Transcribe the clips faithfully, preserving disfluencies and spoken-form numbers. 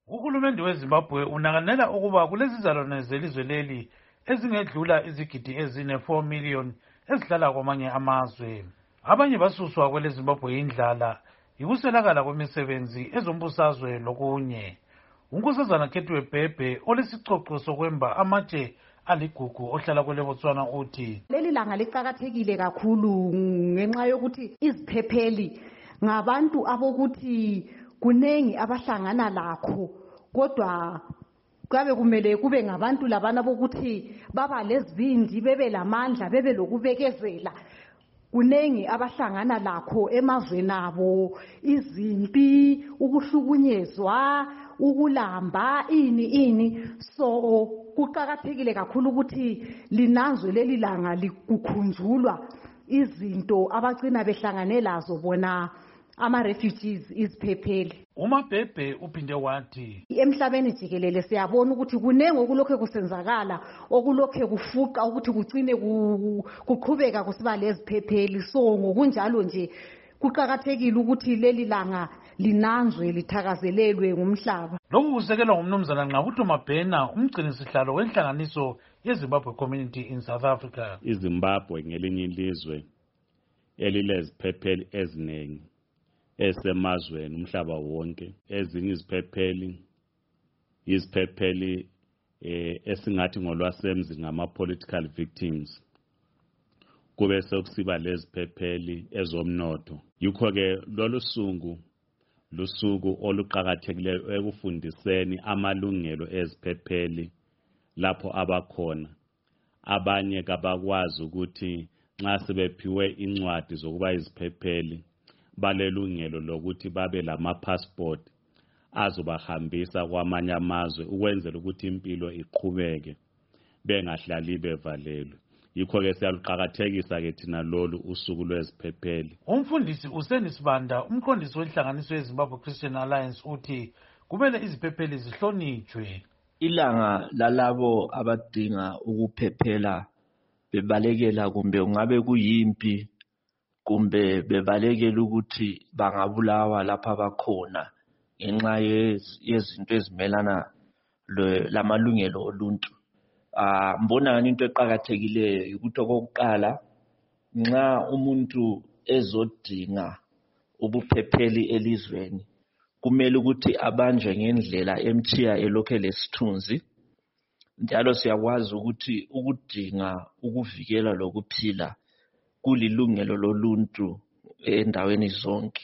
Uhulumende weZimbabwe unakanela ukuba kulezizalwane zelizwe leli ezingedlula izigidi ezine four million ezihlala kwamanye amazwe. Abanye basuswa kwele Zimbabwe indlala, yikuswelakala kwemisebenzi, ezombusazwe lokunye. Unkosazana Khethwe Bhebhe olesicoco sokwemba amatshe aligugu ohlala kwele Botswana uthi leli langa liqakathekile kakhulu ngenxa yokuthi iziphepheli ngabantu abokuthi kunengi abahlangana lakho, kodwa kabe kumele kube ngabantu labana bokuthi baba lezibindi, bebe lamandla, bebe lokubekezela. Kunengi abahlangana lakho emazweni abo, izimpi, ukuhlukunyezwa, ukulamba, ini ini. So kuqakathekile kakhulu ukuthi linanzwe leli langa likukhunjulwa izinto abagcina behlangane lazo bona ama-refugees, iziphepheli. uMabhebhe uphinde wathi emhlabeni jikelele siyabona ukuthi kunengi okulokhe kusenzakala, okulokhe kufuqa ukuthi kugcine kuqhubeka kusiba leziphepheli. So ngokunjalo nje kuqakathekile ukuthi leli langa linanzwe lithakazelelwe ngumhlaba. Lokhu kusekelwa ngumnumzana Nqabuthi Mabhena, umgcini sihlalo wenhlanganiso yeZimbabwe Community in South Africa. iZimbabwe ngelinye ilizwe elileziphepheli eziningi esemazweni umhlaba wonke. Ezinye iziphepheli iziphepheli eh, esingathi ngolwasemzi ngama-political victims, kube sekusiba leziphepheli ezomnotho. Yikho-ke lolu suku lusuku oluqakathekileyo ekufundiseni amalungelo eziphepheli lapho abakhona. Abanye kabakwazi ukuthi nxa sebephiwe incwadi zokuba iziphepheli balelungelo lokuthi babe lama-passport azobahambisa kwamanye amazwe ukwenzela ukuthi impilo iqhubeke bengahlali bevalelwe. Yikho-ke siyaluqakathekisa-ke thina lolu usuku lweziphepheli. Umfundisi Useni Sibanda, umqondisi wenhlanganiso yeZimbabwe Christian Alliance, uthi kumele iziphepheli zihlonitshwe. Ilanga lalabo abadinga ukuphephela bebalekela kumbe ungabe kuyimpi kumbe bebalekela ukuthi bangabulawa lapha bakhona ngenxa yezinto ezimelana lamalungelo oluntu. Ah mbona ngani into eqhakathekileyo ukuthi okokuqala nxa umuntu ezodinga ubuphepheli elizweni kumele ukuthi abanjwe ngendlela emthiya elokhe lesithunzi. Njalo siyakwazi ukuthi ukudinga ukuvikela lokuphila kulilungelo loluntu endaweni zonke.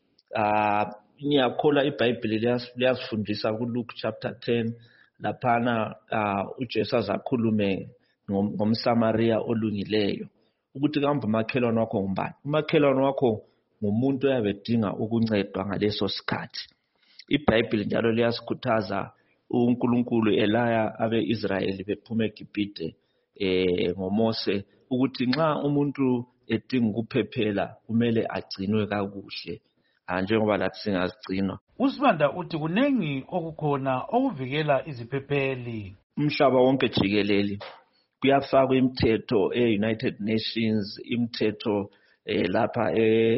Ah ngiyakholwa iBhayibheli liyasifundisa kuLuke chapter ten laphana uh, uJesu azakhulume ngomSamaria olungileyo ukuthi kambe umakhelwane wakho ngubani. Umakhelwane wakho ngumuntu oyabedinga ukuncedwa ngaleso sikhathi. iBhayibheli njalo liyasikhuthaza uNkulunkulu elaya abe-Israyeli bephuma eGibhite eh ngoMose ukuthi nxa umuntu edinga ukuphephela kumele agcinwe kakuhle njengoba lathi singazigcina. uSibanda uthi kunengi okukhona okuvikela iziphepheli. Umhlaba wonke jikelele kuyafakwa imithetho e-United Nations, imithetho eh, lapha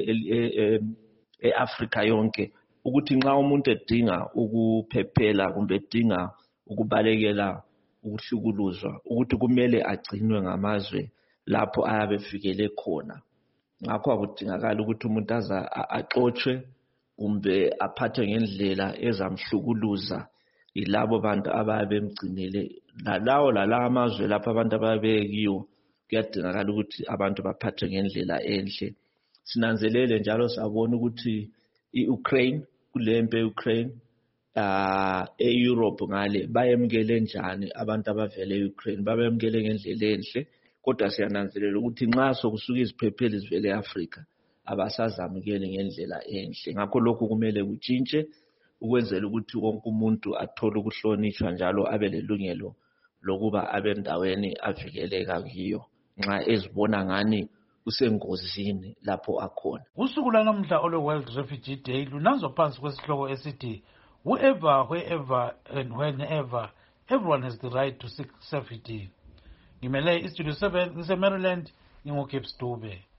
e-Africa yonke ukuthi nxa umuntu edinga ukuphephela kumbe edinga ukubalekela ukuhlukuluzwa ukuthi kumele agcinwe ngamazwe lapho ayabefikele khona. Ngakho akudingakala ukuthi umuntu aza axotshwe kumbe aphathe ngendlela ezamhlukuluza yilabo bantu ababemgcinile. Lalawo lalawo amazwe lapho abantu ababekiwo kuyadingakala ukuthi abantu baphathe ngendlela enhle. Sinanzelele njalo sabona ukuthi iUkraine kulempe eUkraine ah eEurope ngale bayemkele njani abantu abavele eUkraine, babemkele ngendlela enhle. Kodwa siyananzelela ukuthi nxa sokusuka iziphepheli zivele eAfrica abasazamukeli ngendlela enhle. Ngakho lokhu kumele kutshintshe ukwenzela ukuthi wonke umuntu athole ukuhlonishwa njalo abe lelungelo lokuba abendaweni avikeleka kiyo nxa ezibona ngani usengozini lapho akhona. Usuku lwanamhla olwe-World Refugee Day lunanzwa phansi kwesihloko esithi whoever, wherever and whenever everyone has the right to seek safety. Ngimele iStudio seven ngise Maryland, ngingu Gibbs Dube.